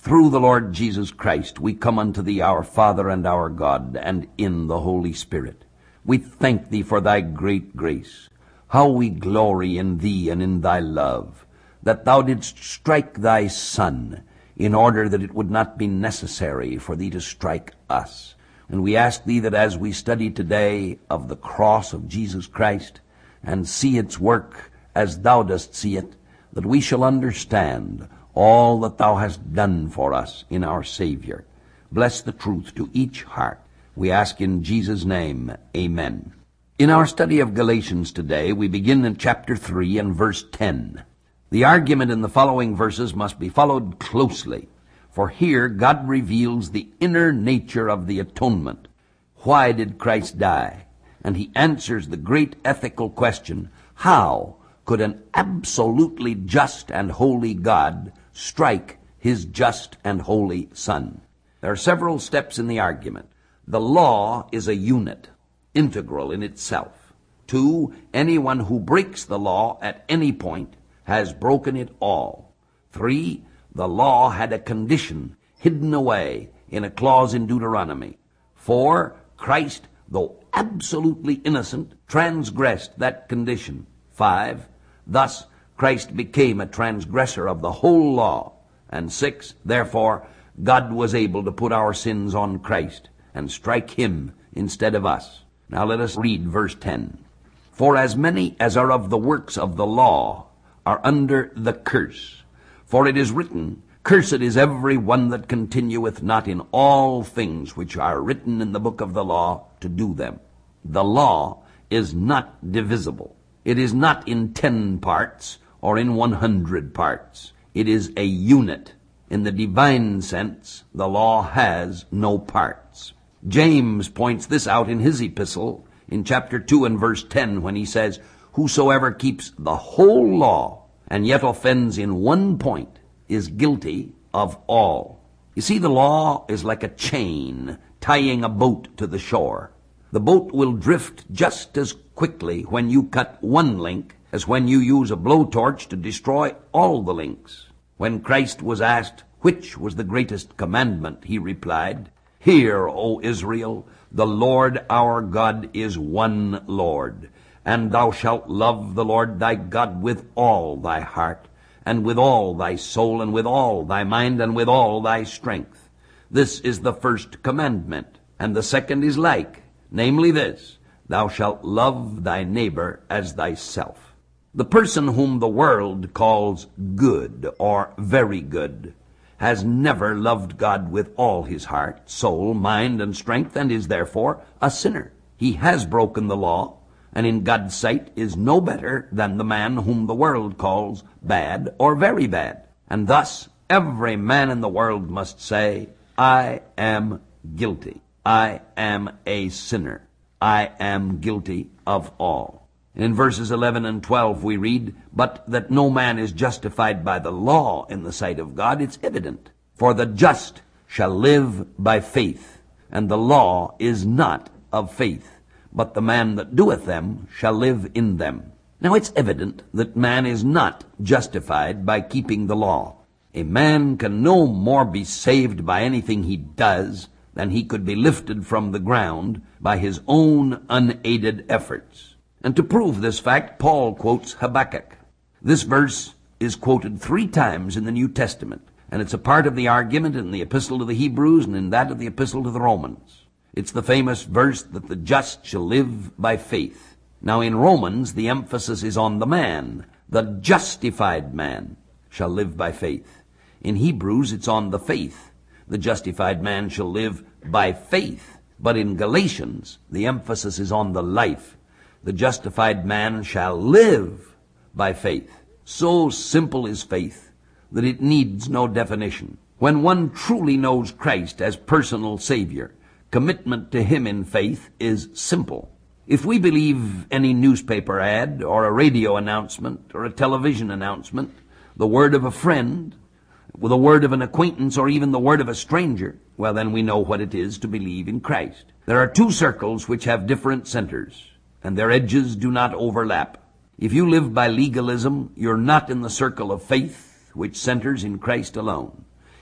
Through the Lord Jesus Christ we come unto thee, our Father and our God, and in the Holy Spirit. We thank thee for thy great grace. How we glory in thee and in thy love, that thou didst strike thy Son, in order that it would not be necessary for thee to strike us. And we ask thee that as we study today of the cross of Jesus Christ, and see its work as thou dost see it, that we shall understand all that thou hast done for us in our Savior. Bless the truth to each heart. We ask in Jesus' name, amen. In our study of Galatians today, we begin in chapter 3 and verse 10. The argument in the following verses must be followed closely, for here God reveals the inner nature of the atonement. Why did Christ die? And he answers the great ethical question, how could an absolutely just and holy God strike his just and holy Son? There are several steps in the argument. The law is a unit, integral in itself. 2, anyone who breaks the law at any point has broken it all. 3, the law had a condition hidden away in a clause in Deuteronomy. 4, Christ, though absolutely innocent, transgressed that condition. 5, thus Christ became a transgressor of the whole law. And 6, therefore, God was able to put our sins on Christ and strike him instead of us. Now let us read verse 10. For as many as are of the works of the law are under the curse. For it is written, Cursed is every one that continueth not in all things which are written in the book of the law to do them. The law is not divisible. It is not in 10 parts or in 100 parts. It is a unit. In the divine sense, the law has no parts. James points this out in his epistle in chapter 2 and verse 10 when he says, Whosoever keeps the whole law and yet offends in one point is guilty of all. You see, the law is like a chain tying a boat to the shore. The boat will drift just as quickly when you cut one link as when you use a blowtorch to destroy all the links. When Christ was asked which was the greatest commandment, he replied, Hear, O Israel, the Lord our God is one Lord, and thou shalt love the Lord thy God with all thy heart, and with all thy soul, and with all thy mind, and with all thy strength. This is the first commandment, and the second is like, namely this, Thou shalt love thy neighbor as thyself. The person whom the world calls good or very good has never loved God with all his heart, soul, mind, and strength, and is therefore a sinner. He has broken the law, and in God's sight is no better than the man whom the world calls bad or very bad. And thus every man in the world must say, I am guilty. I am a sinner. I am guilty of all. In verses 11 and 12 we read, But that no man is justified by the law in the sight of God, it's evident. For the just shall live by faith, and the law is not of faith, but the man that doeth them shall live in them. Now it's evident that man is not justified by keeping the law. A man can no more be saved by anything he does than he could be lifted from the ground by his own unaided efforts. And to prove this fact, Paul quotes Habakkuk. This verse is quoted 3 times in the New Testament, and it's a part of the argument in the Epistle to the Hebrews and in that of the Epistle to the Romans. It's the famous verse that the just shall live by faith. Now in Romans, the emphasis is on the man. The justified man shall live by faith. In Hebrews, it's on the faith. The justified man shall live by faith. But in Galatians, the emphasis is on the life. The justified man shall live by faith. So simple is faith that it needs no definition. When one truly knows Christ as personal Savior, commitment to him in faith is simple. If we believe any newspaper ad or a radio announcement or a television announcement, the word of a friend, the word of an acquaintance, or even the word of a stranger, well, then we know what it is to believe in Christ. There are 2 circles which have different centers, and their edges do not overlap. If you live by legalism, you're not in the circle of faith, which centers in Christ alone.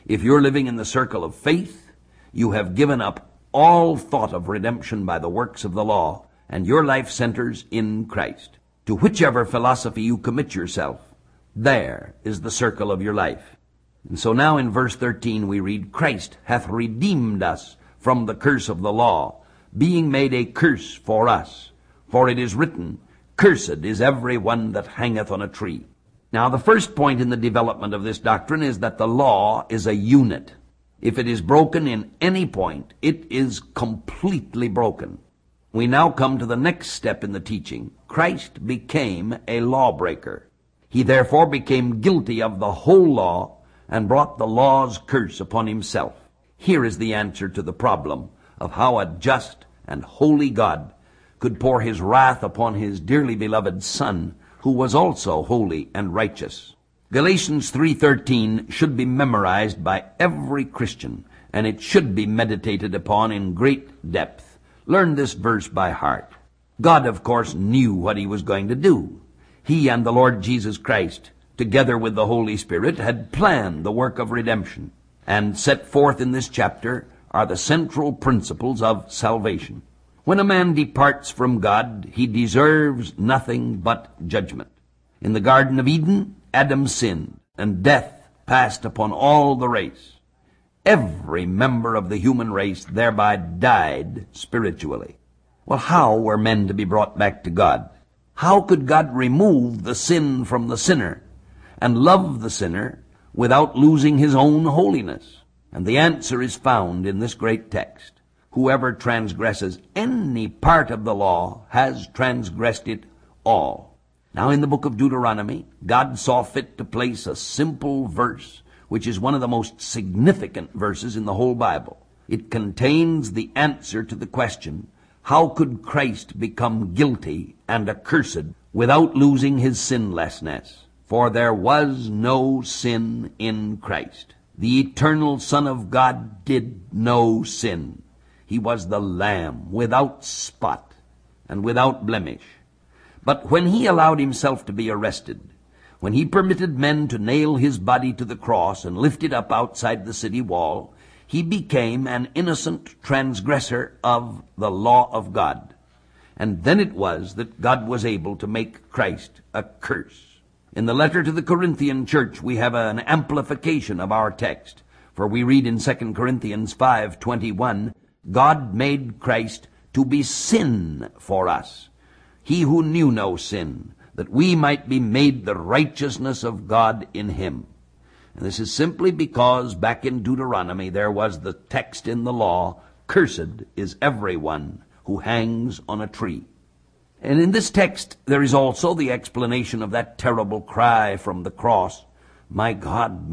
If you're living in the circle of faith, you have given up all thought of redemption by the works of the law, and your life centers in Christ. To whichever philosophy you commit yourself, there is the circle of your life. And so now in verse 13 we read, Christ hath redeemed us from the curse of the law, being made a curse for us. For it is written, Cursed is every one that hangeth on a tree. Now the first point in the development of this doctrine is that the law is a unit. If it is broken in any point, it is completely broken. We now come to the next step in the teaching. Christ became a lawbreaker. He therefore became guilty of the whole law and brought the law's curse upon himself. Here is the answer to the problem of how a just and holy God could pour his wrath upon his dearly beloved Son, who was also holy and righteous. Galatians 3:13 should be memorized by every Christian, and it should be meditated upon in great depth. Learn this verse by heart. God, of course, knew what he was going to do. He and the Lord Jesus Christ, together with the Holy Spirit, had planned the work of redemption, and set forth in this chapter are the central principles of salvation. When a man departs from God, he deserves nothing but judgment. In the Garden of Eden, Adam sinned, and death passed upon all the race. Every member of the human race thereby died spiritually. Well, how were men to be brought back to God? How could God remove the sin from the sinner and love the sinner without losing his own holiness? And the answer is found in this great text. Whoever transgresses any part of the law has transgressed it all. Now in the book of Deuteronomy, God saw fit to place a simple verse, which is one of the most significant verses in the whole Bible. It contains the answer to the question, how could Christ become guilty and accursed without losing his sinlessness? For there was no sin in Christ. The eternal Son of God did no sin. He was the Lamb without spot and without blemish. But when he allowed himself to be arrested, when he permitted men to nail his body to the cross and lift it up outside the city wall, he became an innocent transgressor of the law of God. And then it was that God was able to make Christ a curse. In the letter to the Corinthian church, we have an amplification of our text. For we read in 2 Corinthians 5:21, God made Christ to be sin for us, he who knew no sin, that we might be made the righteousness of God in him. And this is simply because back in Deuteronomy there was the text in the law, Cursed is everyone who hangs on a tree. And in this text there is also the explanation of that terrible cry from the cross, my God,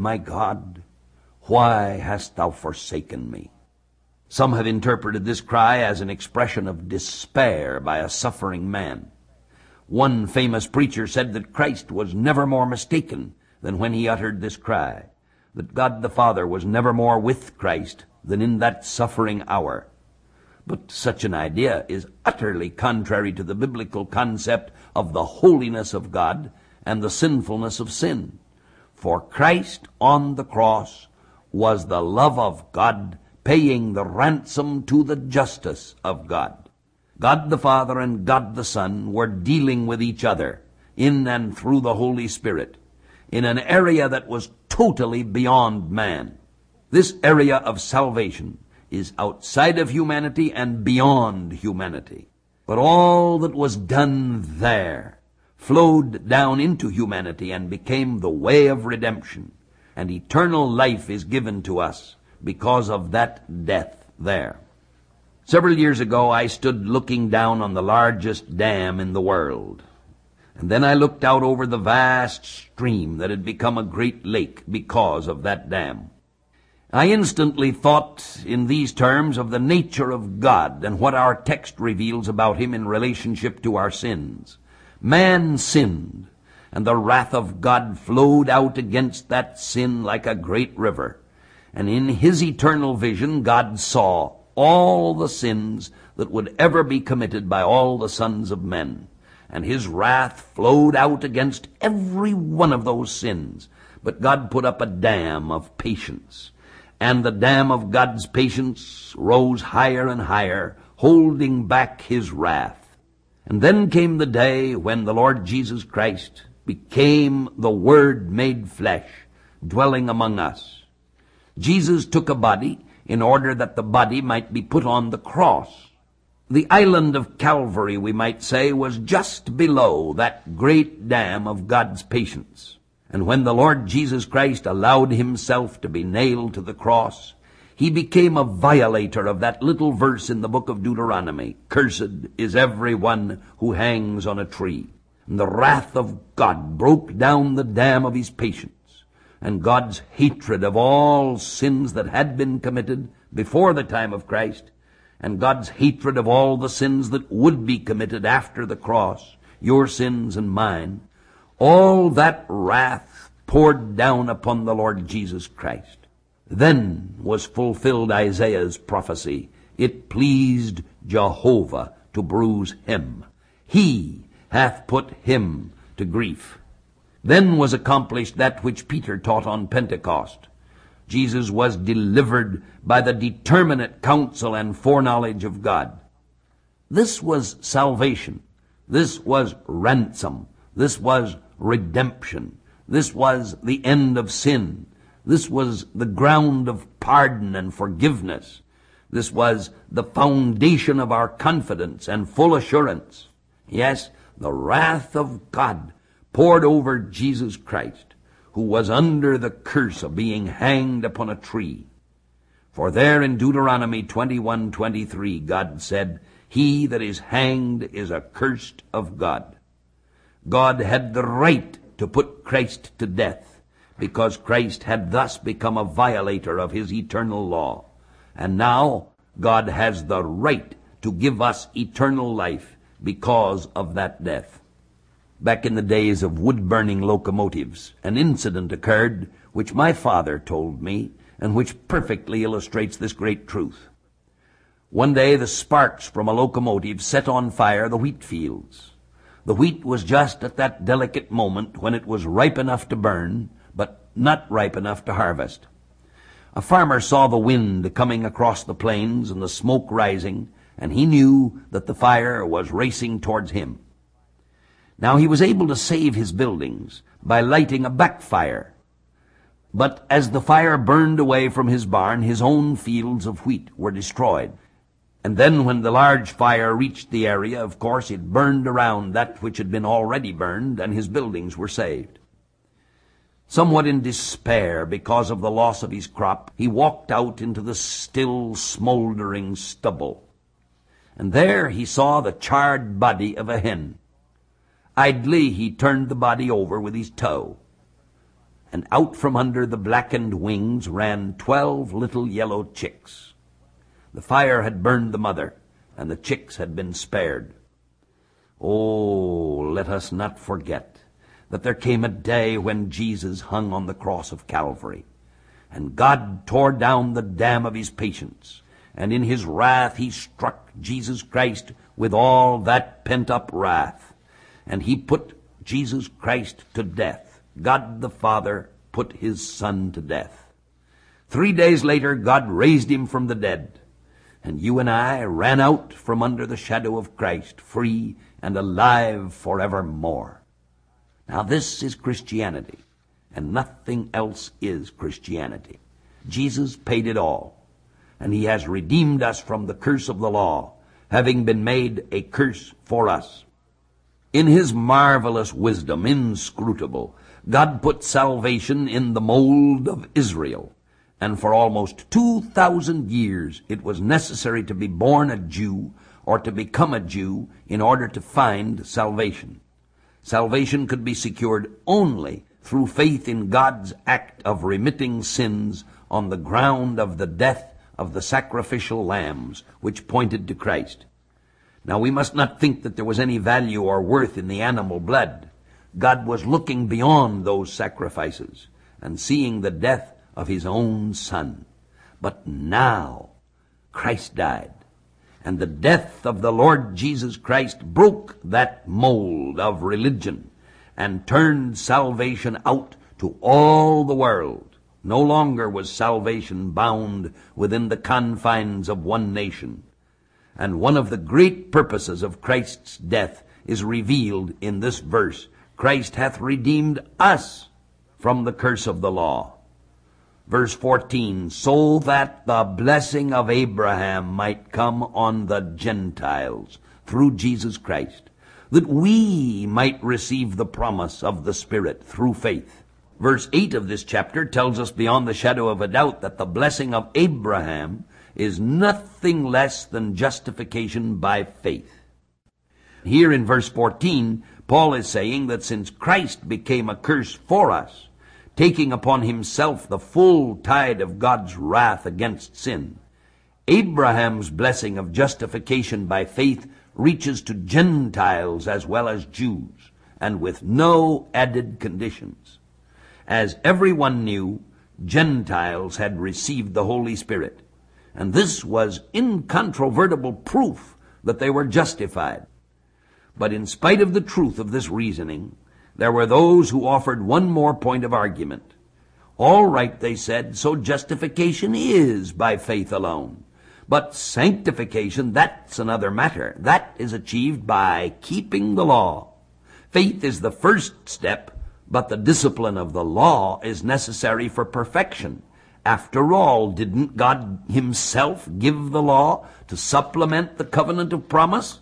why hast thou forsaken me? Some have interpreted this cry as an expression of despair by a suffering man. One famous preacher said that Christ was never more mistaken than when he uttered this cry, that God the Father was never more with Christ than in that suffering hour. But such an idea is utterly contrary to the biblical concept of the holiness of God and the sinfulness of sin. For Christ on the cross was the love of God, paying the ransom to the justice of God. God the Father and God the Son were dealing with each other in and through the Holy Spirit in an area that was totally beyond man. This area of salvation is outside of humanity and beyond humanity. But all that was done there flowed down into humanity and became the way of redemption. And eternal life is given to us because of that death there. Several years ago, I stood looking down on the largest dam in the world. And then I looked out over the vast stream that had become a great lake because of that dam. I instantly thought in these terms of the nature of God and what our text reveals about him in relationship to our sins. Man sinned, and the wrath of God flowed out against that sin like a great river. And in his eternal vision, God saw all the sins that would ever be committed by all the sons of men. And his wrath flowed out against every one of those sins. But God put up a dam of patience. and the dam of God's patience rose higher and higher, holding back his wrath. And then came the day when the Lord Jesus Christ became the Word made flesh, dwelling among us. Jesus took a body in order that the body might be put on the cross. The island of Calvary, we might say, was just below that great dam of God's patience. And when the Lord Jesus Christ allowed himself to be nailed to the cross, he became a violator of that little verse in the book of Deuteronomy, "Cursed is every one who hangs on a tree." And the wrath of God broke down the dam of his patience, and God's hatred of all sins that had been committed before the time of Christ, and God's hatred of all the sins that would be committed after the cross, your sins and mine, all that wrath poured down upon the Lord Jesus Christ. Then was fulfilled Isaiah's prophecy. It pleased Jehovah to bruise him. He hath put him to grief. Then was accomplished that which Peter taught on Pentecost. Jesus was delivered by the determinate counsel and foreknowledge of God. This was salvation. This was ransom. This was redemption. This was the end of sin. This was the ground of pardon and forgiveness. This was the foundation of our confidence and full assurance. Yes, the wrath of God poured over Jesus Christ, who was under the curse of being hanged upon a tree. For there in Deuteronomy 21:23, God said, "He that is hanged is accursed of God." God had the right to put Christ to death, because Christ had thus become a violator of his eternal law. And now God has the right to give us eternal life because of that death. Back in the days of wood-burning locomotives, an incident occurred which my father told me and which perfectly illustrates this great truth. One day the sparks from a locomotive set on fire the wheat fields. The wheat was just at that delicate moment when it was ripe enough to burn, but not ripe enough to harvest. A farmer saw the wind coming across the plains and the smoke rising, and he knew that the fire was racing towards him. Now he was able to save his buildings by lighting a backfire. But as the fire burned away from his barn, his own fields of wheat were destroyed. And then when the large fire reached the area, of course it burned around that which had been already burned, and his buildings were saved. Somewhat in despair because of the loss of his crop, he walked out into the still smoldering stubble. And there he saw the charred body of a hen. Idly he turned the body over with his toe, and out from under the blackened wings ran 12 little yellow chicks. The fire had burned the mother, and the chicks had been spared. Oh, let us not forget that there came a day when Jesus hung on the cross of Calvary, and God tore down the dam of his patience, and in his wrath he struck Jesus Christ with all that pent-up wrath. And he put Jesus Christ to death. God the Father put his Son to death. 3 days later, God raised him from the dead. And you and I ran out from under the shadow of Christ, free and alive forevermore. Now this is Christianity, and nothing else is Christianity. Jesus paid it all, and he has redeemed us from the curse of the law, having been made a curse for us. In his marvelous wisdom, inscrutable, God put salvation in the mold of Israel. And for almost 2,000 years it was necessary to be born a Jew or to become a Jew in order to find salvation. Salvation could be secured only through faith in God's act of remitting sins on the ground of the death of the sacrificial lambs, which pointed to Christ. Now, we must not think that there was any value or worth in the animal blood. God was looking beyond those sacrifices and seeing the death of his own Son. But now Christ died, and the death of the Lord Jesus Christ broke that mold of religion and turned salvation out to all the world. No longer was salvation bound within the confines of one nation. And one of the great purposes of Christ's death is revealed in this verse. Christ hath redeemed us from the curse of the law. Verse 14, so that the blessing of Abraham might come on the Gentiles through Jesus Christ, that we might receive the promise of the Spirit through faith. Verse 8 of this chapter tells us beyond the shadow of a doubt that the blessing of Abraham is nothing less than justification by faith. Here in verse 14, Paul is saying that since Christ became a curse for us, taking upon himself the full tide of God's wrath against sin, Abraham's blessing of justification by faith reaches to Gentiles as well as Jews, and with no added conditions. As everyone knew, Gentiles had received the Holy Spirit, and this was incontrovertible proof that they were justified. But in spite of the truth of this reasoning, there were those who offered one more point of argument. All right, they said, so justification is by faith alone. But sanctification, that's another matter. That is achieved by keeping the law. Faith is the first step, but the discipline of the law is necessary for perfection. After all, didn't God himself give the law to supplement the covenant of promise?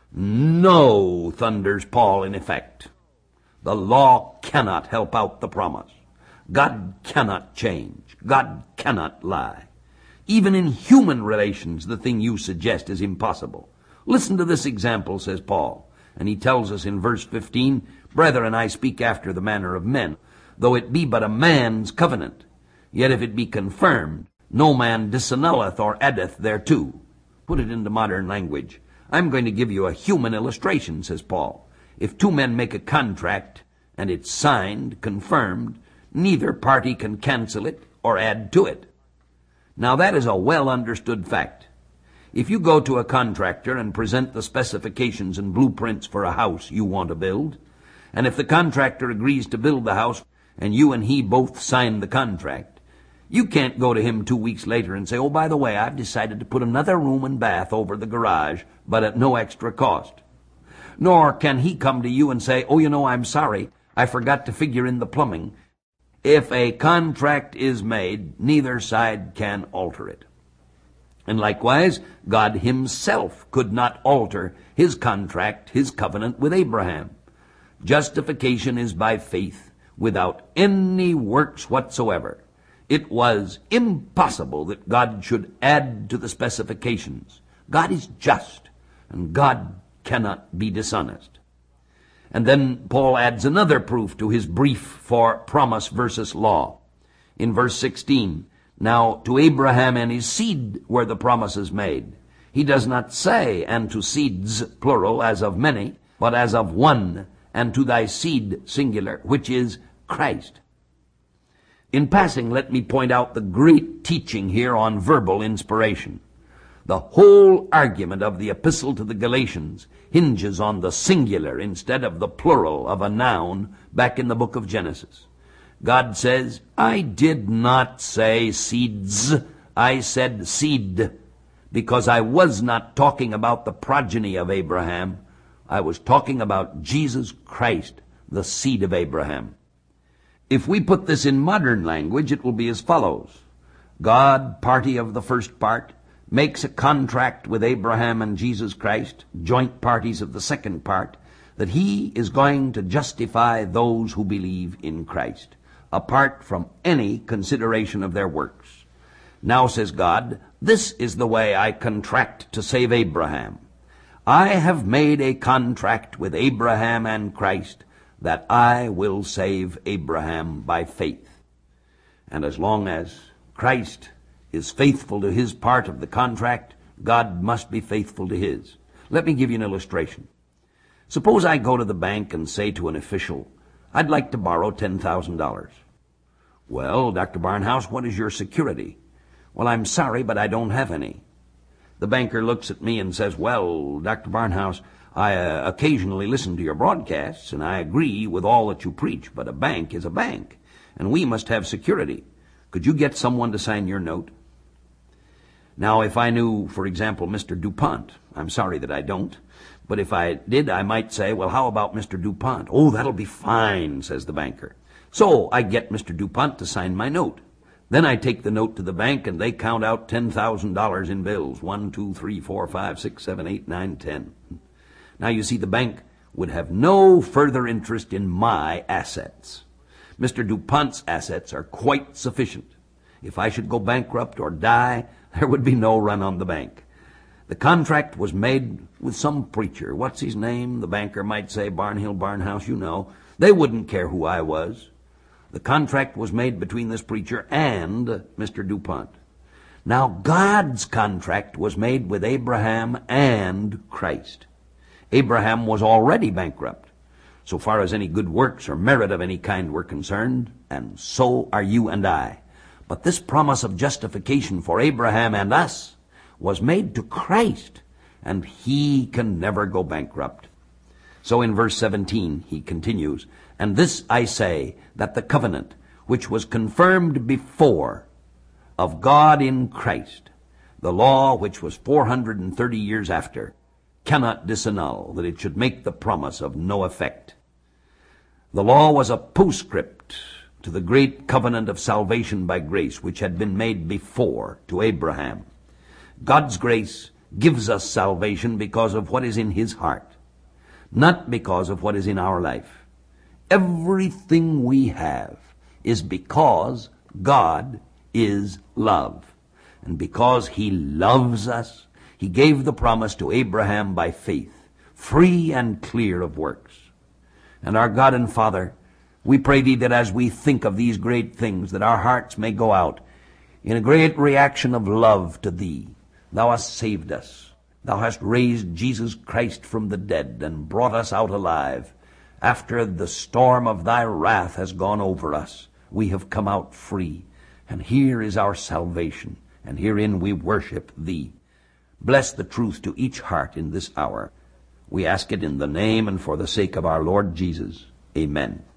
No, thunders Paul in effect. The law cannot help out the promise. God cannot change. God cannot lie. Even in human relations, the thing you suggest is impossible. Listen to this example, says Paul. And he tells us in verse 15, Brethren, I speak after the manner of men, though it be but a man's covenant. Yet if it be confirmed, no man disannulleth or addeth thereto. Put it into modern language. I'm going to give you a human illustration, says Paul. If two men make a contract, and it's signed, confirmed, neither party can cancel it or add to it. Now that is a well-understood fact. If you go to a contractor and present the specifications and blueprints for a house you want to build, and if the contractor agrees to build the house and you and he both sign the contract, you can't go to him 2 weeks later and say, oh, by the way, I've decided to put another room and bath over the garage, but at no extra cost. Nor can he come to you and say, oh, you know, I'm sorry, I forgot to figure in the plumbing. If a contract is made, neither side can alter it. And likewise, God himself could not alter his contract, his covenant with Abraham. Justification is by faith, without any works whatsoever. It was impossible that God should add to the specifications. God is just, and God cannot be dishonest. And then Paul adds another proof to his brief for promise versus law. In verse 16, now to Abraham and his seed were the promises made. He does not say, and to seeds, plural, as of many, but as of one, and to thy seed, singular, which is Christ. In passing, let me point out the great teaching here on verbal inspiration. The whole argument of the epistle to the Galatians hinges on the singular instead of the plural of a noun back in the book of Genesis. God says, I did not say seeds, I said seed, because I was not talking about the progeny of Abraham. I was talking about Jesus Christ, the seed of Abraham. If we put this in modern language, it will be as follows. God, party of the first part, makes a contract with Abraham and Jesus Christ, joint parties of the second part, that he is going to justify those who believe in Christ, apart from any consideration of their works. Now, says God, this is the way I contract to save Abraham. I have made a contract with Abraham and Christ that I will save Abraham by faith. And as long as Christ is faithful to his part of the contract, God must be faithful to his. Let me give you an illustration. Suppose I go to the bank and say to an official, I'd like to borrow $10,000. Well, Dr. Barnhouse, what is your security? Well, I'm sorry, but I don't have any. The banker looks at me and says, well, Dr. Barnhouse, I occasionally listen to your broadcasts, and I agree with all that you preach, but a bank is a bank, and we must have security. Could you get someone to sign your note? Now, if I knew, for example, Mr. DuPont, I'm sorry that I don't, but if I did, I might say, well, how about Mr. DuPont? Oh, that'll be fine, says the banker. So I get Mr. DuPont to sign my note. Then I take the note to the bank, and they count out $10,000 in bills. 1, 2, 3, 4, 5, 6, 7, 8, 9, 10. Now, you see, the bank would have no further interest in my assets. Mr. DuPont's assets are quite sufficient. If I should go bankrupt or die, there would be no run on the bank. The contract was made with some preacher. What's his name? The banker might say, Barnhill, Barnhouse, you know. They wouldn't care who I was. The contract was made between this preacher and Mr. DuPont. Now, God's contract was made with Abraham and Christ. Abraham was already bankrupt, so far as any good works or merit of any kind were concerned, and so are you and I. But this promise of justification for Abraham and us was made to Christ, and he can never go bankrupt. So in verse 17 he continues, and this I say, that the covenant which was confirmed before of God in Christ, the law which was 430 years after, cannot disannul, that it should make the promise of no effect. The law was a postscript to the great covenant of salvation by grace, which had been made before to Abraham. God's grace gives us salvation because of what is in his heart, not because of what is in our life. Everything we have is because God is love. And because he loves us, he gave the promise to Abraham by faith, free and clear of works. And our God and Father, we pray thee that as we think of these great things, that our hearts may go out in a great reaction of love to thee. Thou hast saved us. Thou hast raised Jesus Christ from the dead and brought us out alive. After the storm of thy wrath has gone over us, we have come out free. And here is our salvation, and herein we worship thee. Bless the truth to each heart in this hour. We ask it in the name and for the sake of our Lord Jesus. Amen.